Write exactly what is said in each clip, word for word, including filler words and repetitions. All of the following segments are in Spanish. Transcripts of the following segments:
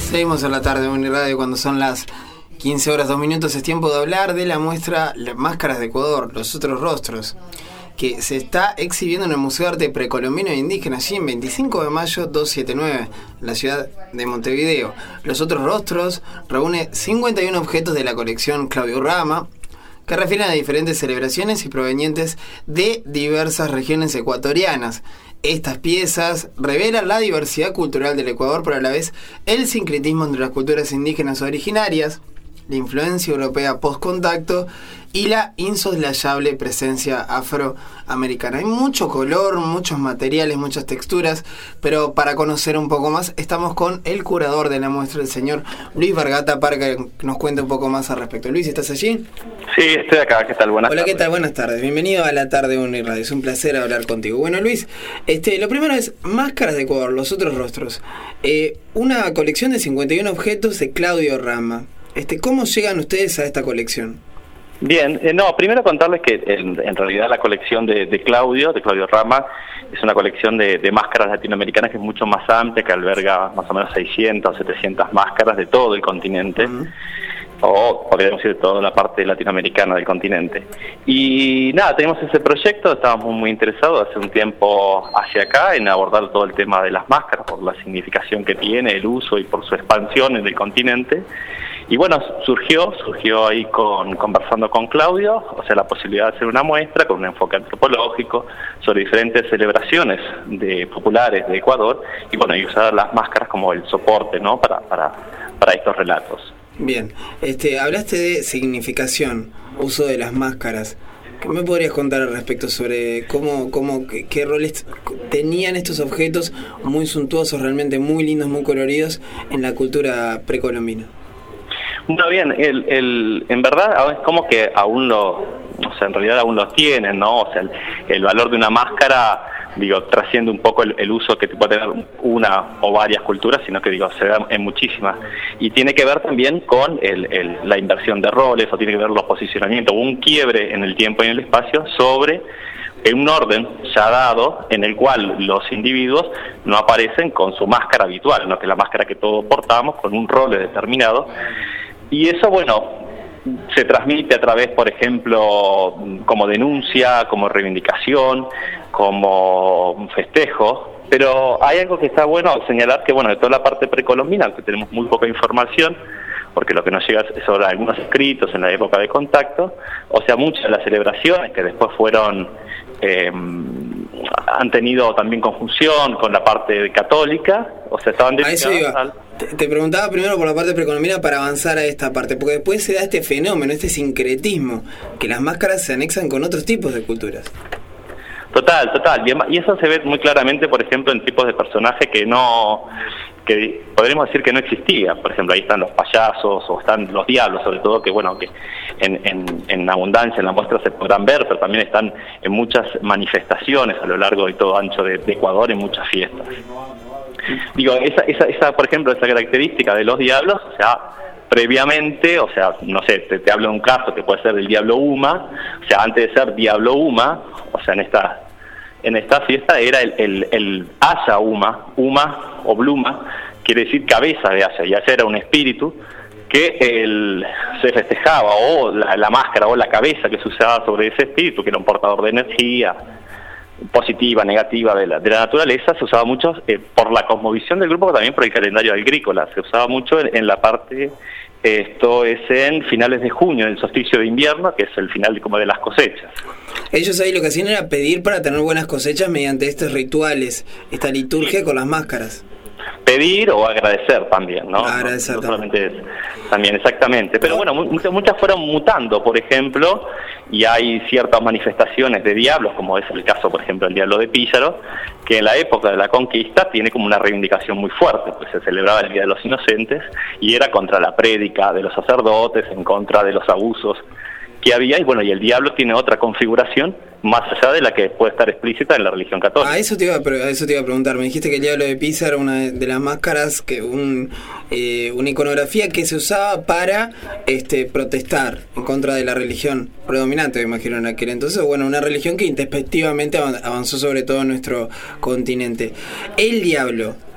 Seguimos en la tarde de Uniradio cuando son las quince horas dos minutos. Es tiempo de hablar de la muestra Las Máscaras de Ecuador, los otros rostros, que se está exhibiendo en el Museo de Arte Precolombino e Indígena, allí en veinticinco de mayo doscientos setenta y nueve, en la ciudad de Montevideo. Los otros rostros reúne cincuenta y uno objetos de la colección Claudio Rama, que refieren a diferentes celebraciones y provenientes de diversas regiones ecuatorianas. Estas piezas revelan la diversidad cultural del Ecuador, pero a la vez el sincretismo entre las culturas indígenas originarias, la influencia europea post-contacto y la insoslayable presencia afroamericana. Hay mucho color, muchos materiales, muchas texturas, pero para conocer un poco más estamos con el curador de la muestra, el señor Luis Vargata, para que nos cuente un poco más al respecto. Luis, ¿estás allí? Sí, estoy acá. ¿Qué tal? Buenas Hola, tardes. ¿qué tal? Buenas tardes. Bienvenido a la tarde de Uniradio. Es un placer hablar contigo. Bueno, Luis, este, lo primero es Máscaras de Ecuador, los otros rostros. Eh, una colección de cincuenta y uno objetos de Claudio Rama. Este, ¿Cómo llegan ustedes a esta colección? Bien, eh, no, primero contarles que en, en realidad la colección de, de Claudio, de Claudio Rama, es una colección de, de máscaras latinoamericanas que es mucho más amplia, que alberga más o menos seiscientas o setecientas máscaras de todo el continente, uh-huh. o podríamos decir de toda la parte latinoamericana del continente. Y nada, tenemos ese proyecto, estábamos muy interesados hace un tiempo hacia acá en abordar todo el tema de las máscaras, por la significación que tiene, el uso y por su expansión en el continente. Y bueno, surgió, surgió ahí con, conversando con Claudio, o sea, la posibilidad de hacer una muestra con un enfoque antropológico sobre diferentes celebraciones de, populares de Ecuador, y bueno, y usar las máscaras como el soporte, ¿no?, para, para, para estos relatos. Bien, este, hablaste de significación, uso de las máscaras. ¿Qué me podrías contar al respecto sobre cómo, cómo qué, qué roles tenían estos objetos muy suntuosos, realmente muy lindos, muy coloridos en la cultura precolombina? Bueno, bien, el, el, en verdad es como que aún lo, o sea, en realidad aún los tienen, ¿no? O sea, el, el valor de una máscara, digo, trasciende un poco el, el uso que puede tener una o varias culturas, sino que, digo, se da en muchísimas. Y tiene que ver también con el, el, la inversión de roles, o tiene que ver los posicionamientos, o un quiebre en el tiempo y en el espacio sobre en un orden ya dado en el cual los individuos no aparecen con su máscara habitual, ¿no?, que es la máscara que todos portamos, con un rol determinado. Y eso, bueno, se transmite a través, por ejemplo, como denuncia, como reivindicación, como festejo, pero hay algo que está bueno señalar, que bueno, de toda la parte precolombina, que tenemos muy poca información, porque lo que nos llega es sobre algunos escritos en la época de contacto, o sea, muchas de las celebraciones que después fueron, eh, han tenido también conjunción con la parte católica, o sea, estaban dedicadas al... Te, te preguntaba primero por la parte precolombina para avanzar a esta parte, porque después se da este fenómeno, este sincretismo, que las máscaras se anexan con otros tipos de culturas. Total, total, y eso se ve muy claramente, por ejemplo, en tipos de personajes que no, que podríamos decir que no existía. Por ejemplo, ahí están los payasos, o están los diablos, sobre todo, que bueno, que en, en, en abundancia en la muestra se podrán ver, pero también están en muchas manifestaciones a lo largo de todo ancho de, de Ecuador, en muchas fiestas. Digo, esa, esa, esa, por ejemplo, esa característica de los diablos, o sea, previamente, o sea, no sé, te, te hablo de un caso que puede ser del Diablo Uma, o sea, antes de ser Diablo Uma, o sea, en esta en esta fiesta era el, el, el Aya Uma, Uma o Bluma, quiere decir cabeza de Aya, y Aya era un espíritu que el, se festejaba, o la, la máscara o la cabeza que se usaba sobre ese espíritu, que era un portador de energía positiva, negativa de la, de la naturaleza, se usaba mucho eh, por la cosmovisión del grupo, pero también por el calendario agrícola, se usaba mucho en, en la parte, eh, esto es en finales de junio, en el solsticio de invierno, que es el final de, como de las cosechas. Ellos ahí lo que hacían era pedir para tener buenas cosechas mediante estos rituales, esta liturgia con las máscaras. Pedir o agradecer también, ¿no? Agradecer no, no solamente es, también, exactamente. Pero bueno, muchas, muchas fueron mutando, por ejemplo, y hay ciertas manifestaciones de diablos, como es el caso, por ejemplo, el Diablo de Píllaro, que en la época de la conquista tiene como una reivindicación muy fuerte, pues se celebraba el Día de los Inocentes, y era contra la prédica de los sacerdotes, en contra de los abusos que había, y bueno, y el diablo tiene otra configuración más allá de la que puede estar explícita en la religión católica. Ah, eso te iba a, a eso te iba a preguntar. Me dijiste que el Diablo de Pisa era una de las máscaras, que un eh, una iconografía que se usaba para este protestar en contra de la religión predominante, me imagino, en aquel entonces. Bueno, una religión que introspectivamente avanzó sobre todo en nuestro continente. El diablo,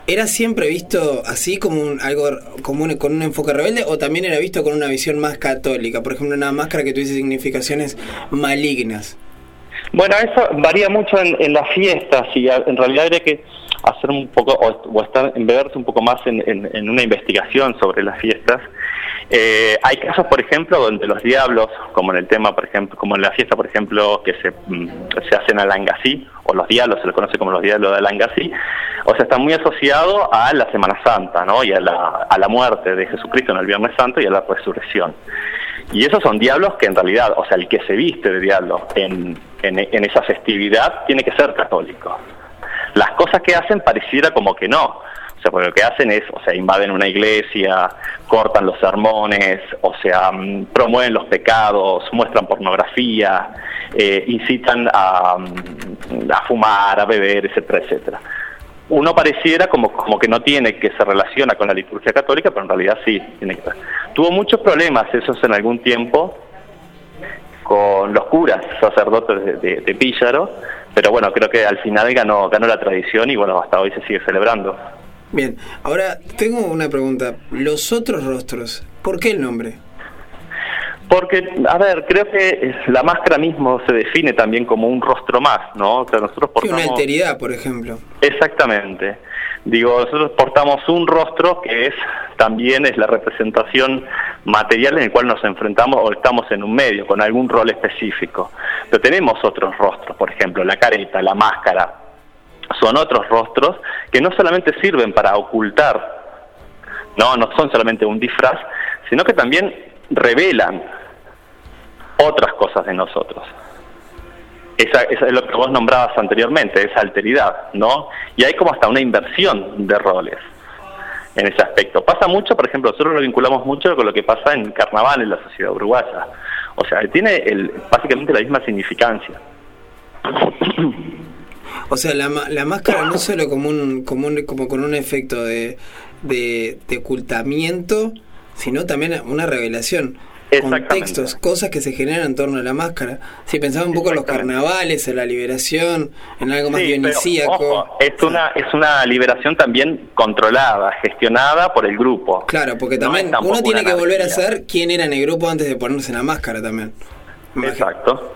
¿Era siempre visto así como un, algo como un, con un enfoque rebelde o también era visto con una visión más católica? Por ejemplo, una máscara que tuviese significaciones malignas. Bueno, eso varía mucho en, en las fiestas y a, en realidad habría que hacer un poco o, o estar embeberse un poco más en, en, en una investigación sobre las fiestas. Eh, hay casos, por ejemplo, donde los diablos, como en el tema, por ejemplo, como en la fiesta, por ejemplo, que se, se hace en Alangasí, o los diablos, se le conoce como los diablos de Alangasí, o sea, está muy asociado a la Semana Santa, ¿no? Y a la, a la muerte de Jesucristo en el Viernes Santo y a la resurrección. Y esos son diablos que en realidad, o sea, el que se viste de diablo en, en, en esa festividad tiene que ser católico. Las cosas que hacen pareciera como que no. O sea, porque lo que hacen es, o sea, invaden una iglesia, cortan los sermones, o sea, promueven los pecados, muestran pornografía, eh, incitan a, a fumar, a beber, etcétera, etcétera. Uno pareciera como, como que no tiene, que se relaciona con la liturgia católica, pero en realidad sí tiene que ver. Tuvo muchos problemas esos en algún tiempo con los curas, sacerdotes de, de, de Píllaro, pero bueno, creo que al final ganó, ganó la tradición y bueno, hasta hoy se sigue celebrando. Bien, ahora tengo una pregunta. Los otros rostros, ¿por qué el nombre? Porque, a ver, creo que la máscara mismo se define también como un rostro más, ¿no? O sea, nosotros portamos... Sí, una alteridad, por ejemplo. Exactamente. Digo, nosotros portamos un rostro que es también es la representación material en el cual nos enfrentamos o estamos en un medio, con algún rol específico. Pero tenemos otros rostros, por ejemplo, la careta, la máscara. Son otros rostros que no solamente sirven para ocultar, no, no son solamente un disfraz, sino que también revelan otras cosas de nosotros. Esa, esa es lo que vos nombrabas anteriormente, esa alteridad, ¿no? Y hay como hasta una inversión de roles en ese aspecto. Pasa mucho, por ejemplo, nosotros lo vinculamos mucho con lo que pasa en carnaval en la sociedad uruguaya. O sea, tiene el, básicamente la misma significancia. O sea, la, la máscara no solo como un, como un, como con un efecto de, de, de ocultamiento, sino también una revelación. Contextos, cosas que se generan en torno a la máscara. Si sí, pensaba un poco en los carnavales, en la liberación, en algo más sí, dionisíaco. Pero, ojo, es una es una liberación también controlada, gestionada por el grupo. Claro, porque también no uno tiene que volver a ser quién era en el grupo antes de ponerse la máscara también. Exacto.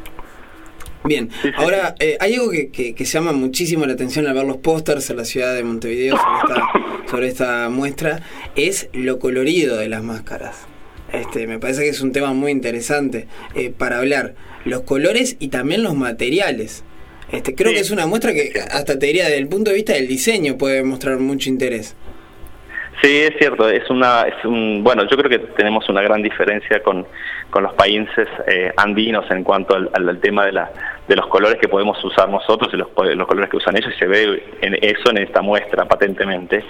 Bien, sí, sí. Ahora eh, hay algo que, que, que llama muchísimo la atención al ver los pósters en la ciudad de Montevideo sobre esta, sobre esta muestra, es lo colorido de las máscaras. Este, me parece que es un tema muy interesante eh, para hablar, los colores y también los materiales. Este, creo sí. que es una muestra que hasta te diría, desde el punto de vista del diseño puede mostrar mucho interés. Sí, es cierto, es una, es un, bueno, yo creo que tenemos una gran diferencia con, con los países eh, andinos en cuanto al, al tema de la, de los colores que podemos usar nosotros y los, los colores que usan ellos, y se ve en eso en esta muestra patentemente.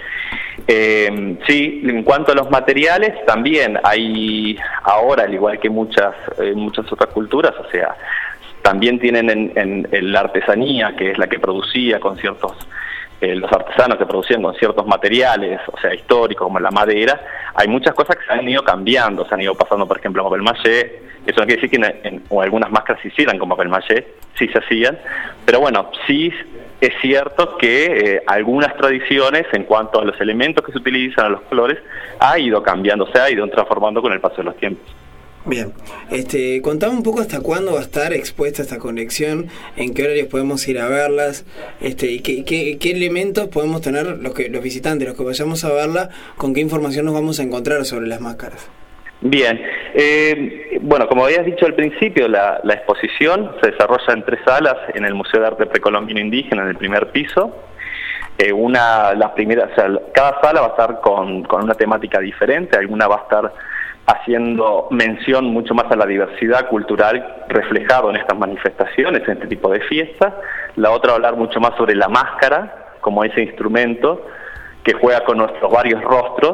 Eh, sí, en cuanto a los materiales, también hay ahora, al igual que muchas, eh, muchas otras culturas, o sea, también tienen en, en, en la artesanía, que es la que producía con ciertos Eh, los artesanos que producían con ciertos materiales, o sea, históricos, como la madera, hay muchas cosas que se han ido cambiando, se han ido pasando, por ejemplo, a papel maché. Eso no quiere decir que en, en, o algunas máscaras se hicieran con papel maché, sí se hacían, pero bueno, sí es cierto que eh, algunas tradiciones en cuanto a los elementos que se utilizan, a los colores, ha ido cambiando, se ha ido transformando con el paso de los tiempos. Bien, este, contame un poco hasta cuándo va a estar expuesta esta colección, en qué horarios podemos ir a verlas, este, y qué, qué, qué elementos podemos tener los que los visitantes, los que vayamos a verla, con qué información nos vamos a encontrar sobre las máscaras. Bien, eh, bueno, como habías dicho al principio, la, la exposición se desarrolla en tres salas en el Museo de Arte Precolombino Indígena, en el primer piso. Eh, una, las primeras, o sea, cada sala va a estar con, con una temática diferente, alguna va a estar haciendo mención mucho más a la diversidad cultural reflejado en estas manifestaciones, en este tipo de fiestas. La otra va a hablar mucho más sobre la máscara, como ese instrumento que juega con nuestros varios rostros.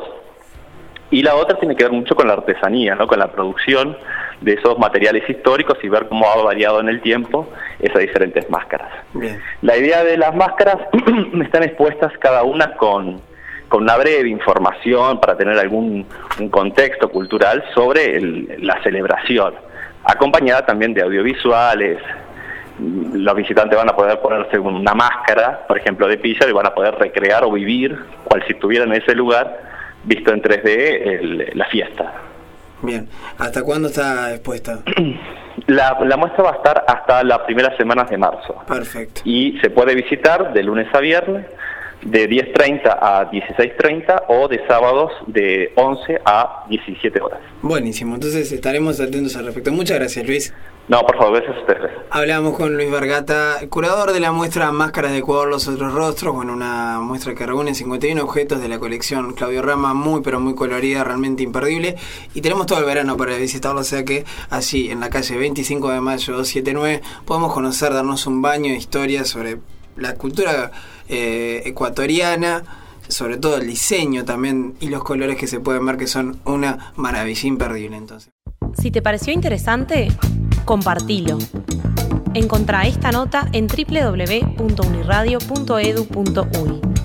Y la otra tiene que ver mucho con la artesanía, ¿no? Con la producción de esos materiales históricos y ver cómo ha variado en el tiempo esas diferentes máscaras. Bien. La idea de las máscaras están expuestas cada una con... con una breve información para tener algún un contexto cultural sobre el, la celebración, acompañada también de audiovisuales, los visitantes van a poder ponerse una máscara, por ejemplo, de Píllaro, y van a poder recrear o vivir, cual si estuvieran en ese lugar, visto en tres D, el, la fiesta. Bien, ¿hasta cuándo está expuesta? La, la muestra va a estar hasta las primeras semanas de marzo. Perfecto. Y se puede visitar de lunes a viernes, de diez treinta a dieciséis treinta, o de sábados de once a diecisiete horas. Buenísimo, entonces estaremos atentos al respecto. Muchas gracias, Luis. No, por favor, gracias a ustedes. Hablamos con Luis Vergata, curador de la muestra Máscaras de Ecuador, los otros rostros, bueno, una muestra que reúne cincuenta y uno objetos de la colección Claudio Rama, muy pero muy colorida, realmente imperdible, y tenemos todo el verano para visitarlo, o sea que allí en la calle veinticinco de mayo doscientos setenta y nueve podemos conocer, darnos un baño de historia sobre la cultura eh, ecuatoriana, sobre todo el diseño también y los colores que se pueden ver, que son una maravilla imperdible. Entonces, si te pareció interesante, compartilo. Encontrá esta nota en doble u doble u doble u punto uniradio punto edu punto uy.